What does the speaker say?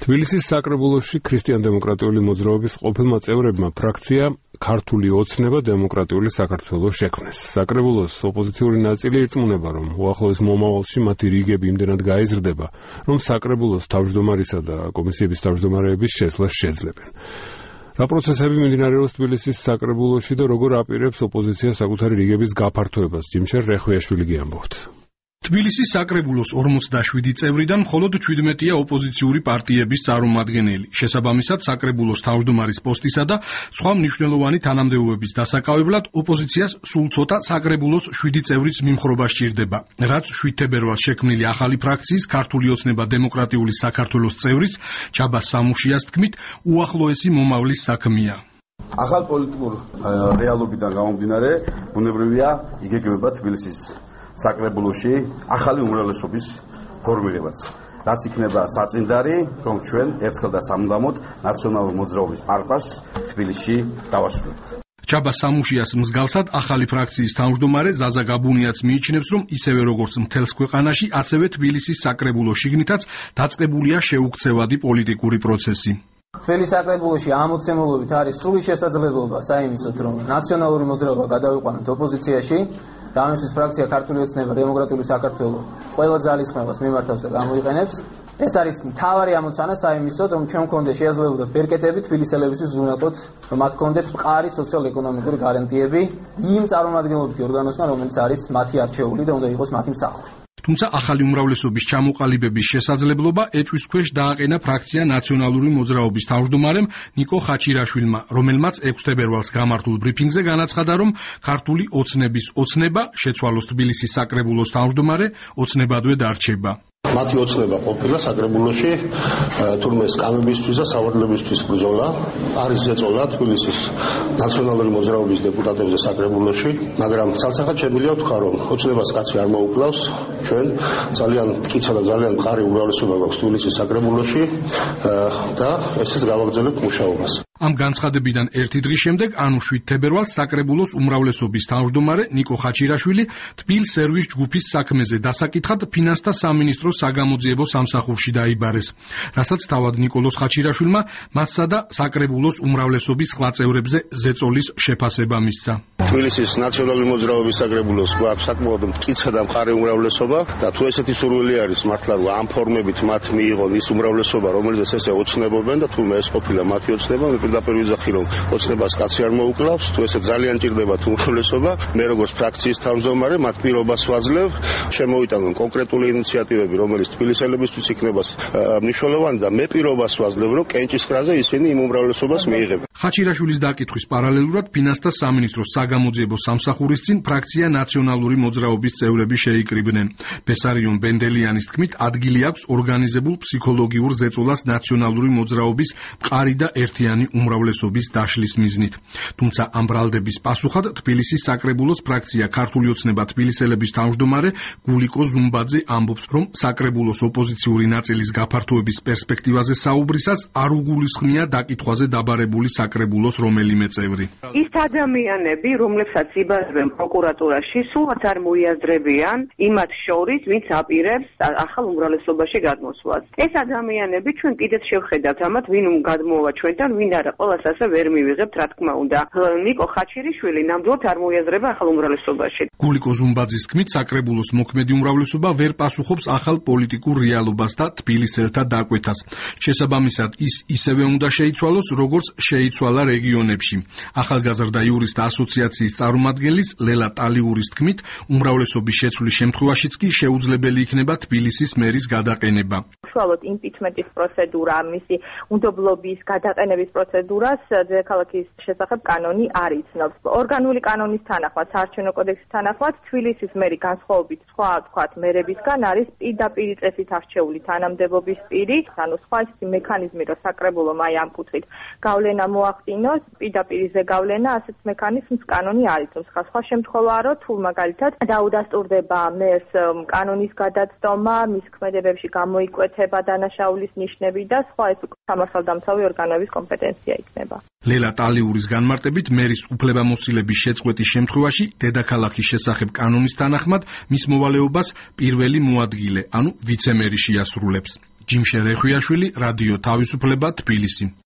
თბილისის საკრებულოში ქრისტიან-დემოკრატიული მოძრაობის ყოფილმა წევრებმა ფრაქცია ქართული ოცნება დემოკრატიული საქართველოს შექმნეს. საკრებულოს ოპოზიციური ნაწილი ირწმუნება, რომ უახლოეს მომავალში მათი რიგები იმდენად გაიზრდება, რომ საკრებულოს თავმჯდომარისა და კომისიების თავმჯდომარეების შეცვლას შეძლებენ. რა პროცესები მიმდინარეობს თბილისის საკრებულოში და როგორ აპირებს ოპოზიცია საკუთარი რიგების გაფართოებას? ჯიმშერ რეხვიაშვილი გიამბობთ. თბილისის საკრებულოს 47 წევრიდან მხოლოდ 17-ია ოპოზიციური პარტიების წარმომადგენელი. შესაბამისად, საკრებულოს თავმჯდომარის პოსტისა და სხვა მნიშვნელოვანი თანამდებობების დასაკავებლად ოპოზიციას სულ ცოტა საკრებულოს 7 წევრის მიმხრობა სჭირდება, რაც 7 თებერვალს შექმნილი ახალი ფრაქციის ქართული ოცნება დემოკრატიული საქართველოს წევრის ჩაბა სამუშიას თქმით, უახლოესი მომავლის საქმეა. ახალ პოლიტიკურ რეალობიდან გამომდინარე, ბუნებრივია იგეგმება თბილისის საკრებულოში ახალი უმრავლესობის ფორმირებაც. რაც იქნება საწინდარი, რომ ჩვენ ერთხელ და სამუდამოდ ნაციონალური მოძრაობის პარპას თბილისში დავასრულებთ. ჩაბა სამუშიას მსგავსად ახალი ფრაქციის თავმჯდომარე ზაზა გაბუნიაც მიიჩნევს, რომ ისევე როგორც მთელს ქვეყანაში, ასევე თბილისის საკრებულოს შიგნითაც დაწყებულია შეუქცევადი პოლიტიკური პროცესი. თბილისის საკრებულოში ამოცემულობით არის სრული შესაძლებლობა საიმისოდ, რომ ნაციონალური მოძრაობა გადავიყვანოთ ოპოზიციაში. და ამისთვის ფრაქცია ქართული ოცნება დემოკრატიული საქართველო ყველა ძალისხმევას მიმართავს და გამოიყენებს. ეს არის მთავარი ამოცანა საიმისოდ, რომ ჩვენ მქონდეს შესაძლებლობა ბერკეტები თბილისელებისთვის უზრუნველყოთ, რომ მათ მქონდეთ მყარი სოციალ-ეკონომიკური გარანტიები იმ წარმომადგენლობითი ორგანოსთან, რომელიც არის მათი არჩეული და უნდა იყოს მათი მსახური. თუმცა ახალი უმრავლესობის ჩამოყალიბების შესაძლებლობა ეჭვის ქვეშ დააყენა ფრაქცია ნაციონალური მოძრაობის თავმჯდომარემ ნიკო ხაჩირაშვილმა, რომელმაც 6 თებერვალს გამართულ ბრიფინგზე განაცხადა, რომ ქართული ოცნების ოცნება შეცვალოს თბილისის საკრებულოს თავმჯდომარე ოცნებადვე დარჩება. მათი ოცნება ყოფილა საკრებულოში თურმე სკამებისთვის და სავალდებისთვის ბრძოლა. არის ზეწოლა თბილისის ნაციონალური მოძრაობის დეპუტატებზე საკრებულოში, მაგრამ ცალსახად შემიძლია ვთქვა, რომ ოცნებას კაცი არ მოუკლავს. ჩვენ ძალიან მტკიცა და ძალიან მყარი უმრავლესობა გვაქვს თბილისის საკრებულოში და ესეც გავაგრძელებთ მუშაობას. ამ განცხადებიდან ერთი დღის შემდეგ, ანუ 7 თებერვალს საკრებულოს უმრავლესობის თავმჯდომარე ნიკო ხაჩირაშვილი თბილ სერვის ჯგუფის საქმეზე დასაკითხად ფინანსთა სამინისტროს საგამოძიებო სამსახურში დაიბარეს, რასაც თავად ნიკოლოს ხაჩირაშვილმა მასსა და საკრებულოს უმრავლესობის სხვა წევრებზე ზეწოლის შეფასება მისცა. თბილისის ნაციონალური მოძრაობის საკრებულოს გვაქვს საკმაოდ მტკიცა და მყარი უმრავლესობა და თუ ესეთი სურვილი არის მართლა რომ ამ ფორმებით მათ მიიღონ ის უმრავლესობა, რომელიც ესე ოცნებობენ და თუმცა ეს ყოფილა მათი ოცნება, პირდაპირ ვიზახი, რომ ოცნებას კაცი არ მოუკლავს, თუ ესე ძალიან ჭირდება თუ უმრავლესობა, მე როგორც ფრაქციის თავმჯდომარე მათ პირობას ვაძლევ, შემოვიტანონ კონკრეტული ინიციატივები, რომელიც თბილისელებისთვის იქნება მნიშვნელოვანი და მე პირობას ვაძლევ, რომ კენჭისყრაზე ისინი იმ უმრავლესობას მიიღებენ. ხაჩირაშვილის დაკითხვის პარალელურად ფინანსთა სამინისტროს საგამოძიებო სამსახურის წინ ფრაქცია ნაციონალური მოძრაობის წევრები შეიკრიბნენ. ბესარიონ ბენდელიანის თქმით, ადგილი აქვს ორგანიზებულ ფსიქოლოგიურ ზეწოლას ნაციონალური მოძრაობის მყარი და ერთიანი უმრავლესობის დაშლის მიზნით. თუმცა ამ ბრალდების პასუხად თბილისის საკრებულოს ფრაქცია ქართული ოცნება თბილისელების თავმჯდომარე გულიკო ზუმბაძე ამბობს, რომ საკრებულოს ოპოზიციური ნაწილის გაფართოების პერსპექტივაზე საუბრისას არ უგულისხმია დაკითხვაზე დაბარებული საკრებულოს რომელიმე წევრი. ის ადამიანები, რომლებსაც იბაძებენ პროკურატურაში, სულაც არ მოიაზრებიან იმათ შორის, ვინც აპირებს ახალ უმრავლესობაში გადმოსვლას. ეს ადამიანები ჩვენ კიდეც შევხედავთ ამათ, ვინ გადმოვა ჩვენთან, ვინ არა, ყველას ასე ვერ მივიღებთ, რა თქმა უნდა. ნიკო ხაჩირიშვილი ნამდვილად არ მოიაზრება ახალ უმრავლესობაში. გულიკო ზუმბაძის თქმით, საკრებულოს მოქმედი უმრავლესობა ვერ პასუხობს ახალ პოლიტიკურ რეალობას და თბილისელთა დაკვეთას. შესაბამისად, ის ისევე უნდა შეიცვალოს, როგორც შეიცვალა რეგიონებში. ახალგაზრდა იურისტთა ასოციაციის წარმომადგენლის ლელა ტალიურის თქმით, უმრავლესობის შეცვლის შემთხვევაშიც კი შეუძლებელი იქნება თბილისის მერის გადაყენება. უშუალოდ იმპიჩმენტის პროცედურა, მისი უნდობლობის გადაყენების პროცედურას დედაქალაქის შესახებ კანონი არ იცნობს. ორგანული კანონის თანახმად, საარჩევნო კოდექსის თანახმად, თბილისის მერი განსხვავებით სხვა თქვათ მერებისგან არის პირდაპირ წესით არჩეული თანამდებობის პირი, ანუ სხვა ისეთი მექანიზმი, რომ საკრებულომ აი ამ კუთხით გავლენა მოახდინოს, პირდაპირზე გავლენა, ასეთ მექანიზმს კანონი არ იცნობს. სხვა შემთხვევაა, რომ თუ მაგალითად დაუდასტურდება მერს კანონის გადაცდომა, მის ქმედებებში გამოიკვეთება დანაშაულის ნიშნები და სხვა ეს სამართალდამცავი ორგანოების კომპეტენცია იქნება. ლელა ტალიურის განმარტებით, მერის უფლებამოსილების შეწყვეტის შემთხვევაში დედაქალაქის შესახებ კანონის თანახმად მის მოვალეობას პირველი მოადგილე, ანუ ვიცემერი შეასრულებს. ჯიმშე რეხვიაშვილი, რადიო თავისუფლება, თბილისი.